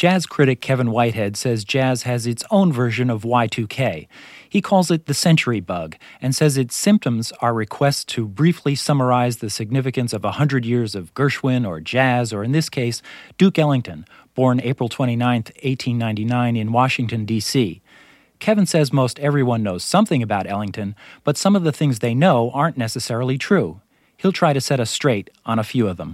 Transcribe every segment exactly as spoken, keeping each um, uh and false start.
Jazz critic Kevin Whitehead says jazz has its own version of Y two K. He calls it the century bug and says its symptoms are requests to briefly summarize the significance of one hundred years of Gershwin or jazz, or in this case, Duke Ellington, born April twenty-ninth, eighteen ninety-nine in Washington, D C Kevin says most everyone knows something about Ellington, but some of the things they know aren't necessarily true. He'll try to set us straight on a few of them.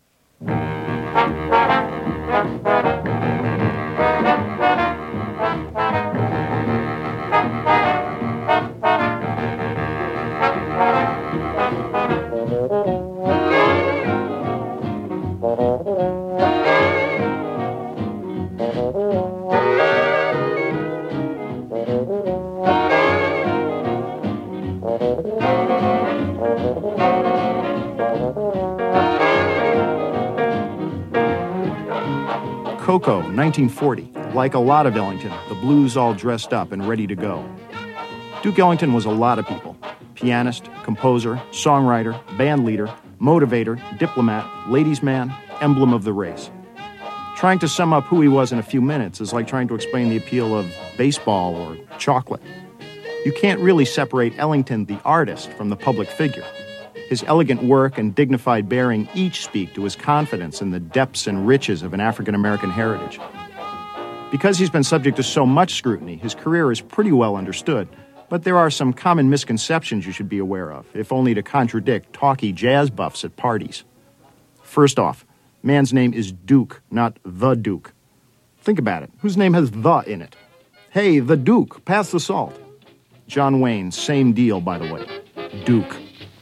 Coco, nineteen forty. Like a lot of Ellington, the blues all dressed up and ready to go. Duke Ellington was a lot of people. Pianist, composer, songwriter, band leader, motivator, diplomat, ladies' man, emblem of the race. Trying to sum up who he was in a few minutes is like trying to explain the appeal of baseball or chocolate. You can't really separate Ellington, the artist, from the public figure. His elegant work and dignified bearing each speak to his confidence in the depths and riches of an African-American heritage. Because he's been subject to so much scrutiny, his career is pretty well understood, but there are some common misconceptions you should be aware of, if only to contradict talky jazz buffs at parties. First off, man's name is Duke, not the Duke. Think about it. Whose name has the in it? Hey, the Duke, pass the salt. John Wayne, same deal, by the way. Duke.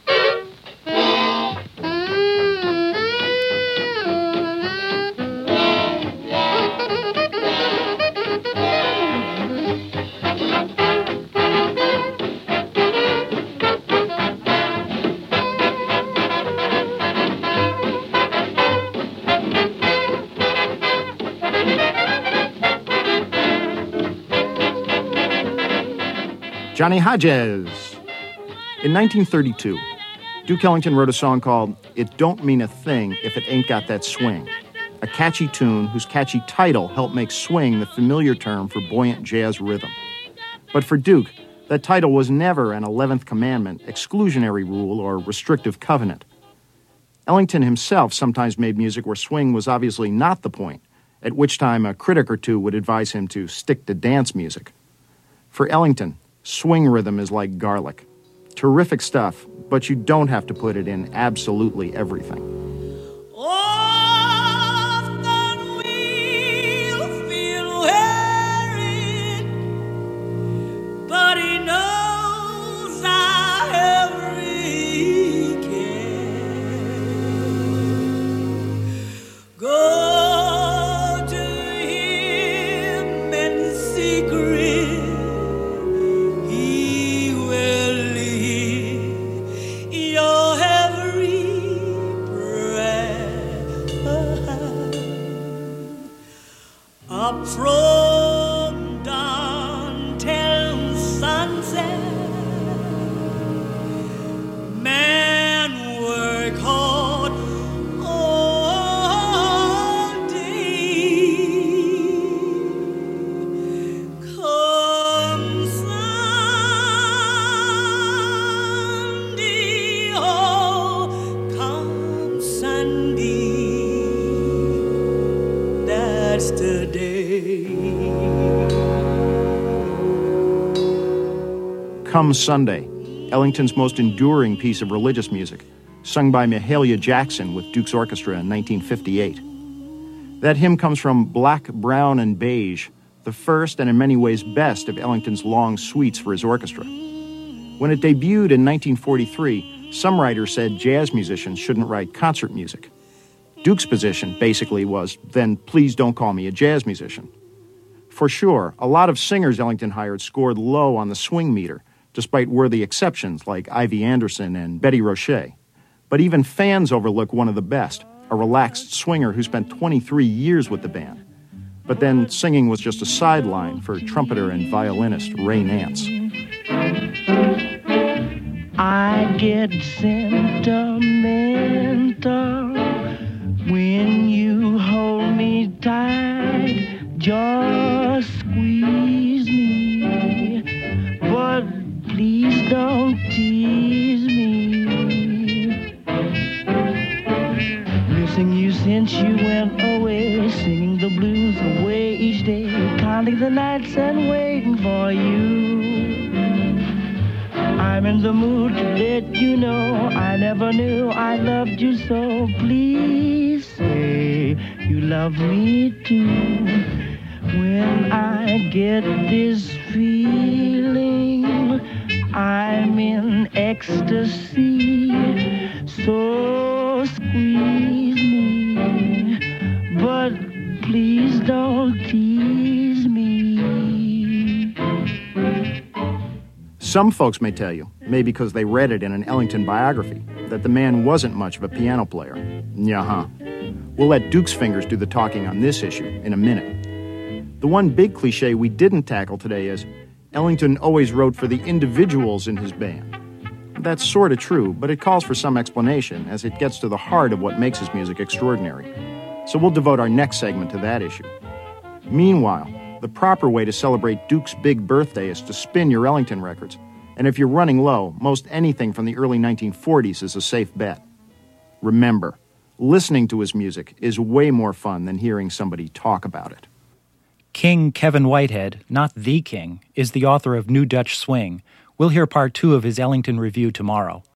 Johnny Hodges. In nineteen thirty-two, Duke Ellington wrote a song called It Don't Mean a Thing If It Ain't Got That Swing, a catchy tune whose catchy title helped make swing the familiar term for buoyant jazz rhythm. But for Duke, that title was never an eleventh commandment, exclusionary rule, or restrictive covenant. Ellington himself sometimes made music where swing was obviously not the point, at which time a critic or two would advise him to stick to dance music. For Ellington, swing rhythm is like garlic. Terrific stuff, but you don't have to put it in absolutely everything. Often we'll feel worried, but he knows our every care. Go to him in secret. Up from dawn till sunset, men work hard all day. Come Sunday, oh, come Sunday, that's the day. Come Sunday, Ellington's most enduring piece of religious music, sung by Mahalia Jackson with Duke's Orchestra in nineteen fifty-eight. That hymn comes from Black, Brown, and Beige, the first and in many ways best of Ellington's long suites for his orchestra. When it debuted in nineteen forty-three, some writers said jazz musicians shouldn't write concert music. Duke's position basically was, then please don't call me a jazz musician. For sure, a lot of singers Ellington hired scored low on the swing meter, despite worthy exceptions like Ivy Anderson and Betty Roche. But even fans overlook one of the best, a relaxed swinger who spent twenty-three years with the band. But then singing was just a sideline for trumpeter and violinist Ray Nance. I get sentimental when you hold me tight. the nights and waiting for you. I'm in the mood to let you know I never knew I loved you so. Please say you love me too. When I get this feeling, I'm in ecstasy. So squeeze me, but please don't tease me. Some folks may tell you, maybe because they read it in an Ellington biography, that the man wasn't much of a piano player. Nuh-huh. We'll let Duke's fingers do the talking on this issue in a minute. The one big cliche we didn't tackle today is Ellington always wrote for the individuals in his band. That's sort of true, but it calls for some explanation as it gets to the heart of what makes his music extraordinary. So we'll devote our next segment to that issue. Meanwhile, the proper way to celebrate Duke's big birthday is to spin your Ellington records. And if you're running low, most anything from the early nineteen forties is a safe bet. Remember, listening to his music is way more fun than hearing somebody talk about it. King Kevin Whitehead, not the King, is the author of New Dutch Swing. We'll hear part two of his Ellington review tomorrow.